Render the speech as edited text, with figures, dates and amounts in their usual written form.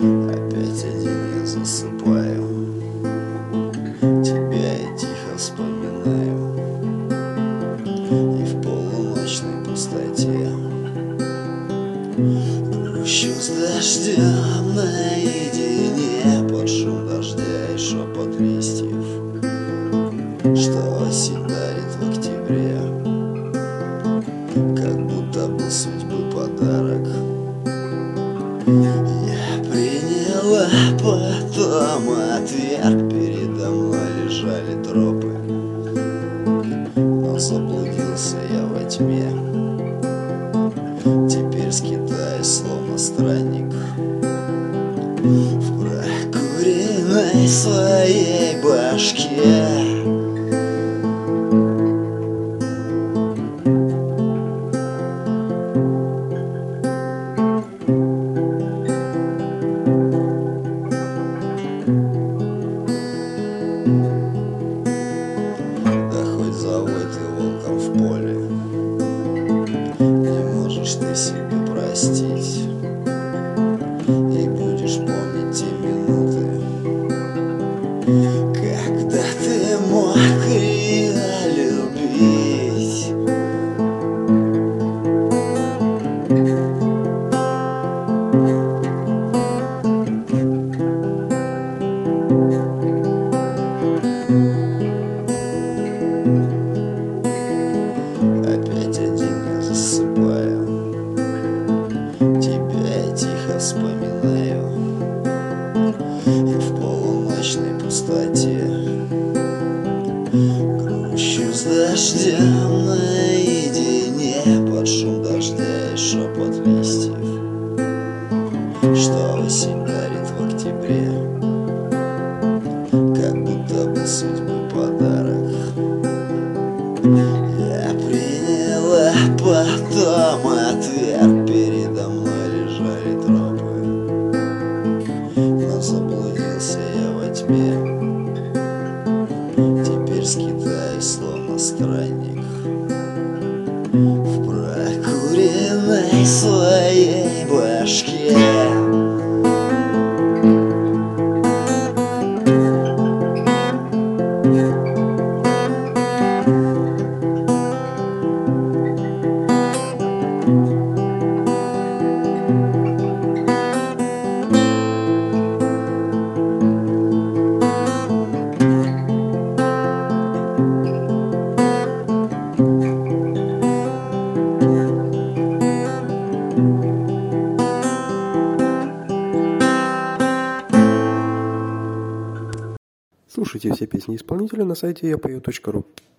Опять один я засыпаю, тебя я тихо вспоминаю, и в полуночной пустоте грущу с дождем наедине, под шум дождя и шепот листьев, что осень дарит в октябре, как будто бы судьбы подарок. Я приняла, потом отверг. Передо мной лежали тропы, но заблудился я во тьме. Теперь скитаюсь, словно странник, в прокуренной своей башке. Да хоть завой ты волком в поле, не можешь ты себе простить, и будешь помнить те минуты, когда ты мог ее любить. Опять один я засыпаю, тебя я тихо вспоминаю, и в полуночной пустоте грущу с дождем наедине, под шум дождя и шепот листьев, что осень дарит в октябре, как будто бы судьбы подарок. Я приняла, потом отверг. Передо мной лежали тропы, но заблудился я во тьме. Теперь скитаюсь, словно странник, в прокуренной своей башке. Слушайте все песни исполнителя на сайте yapою.ru.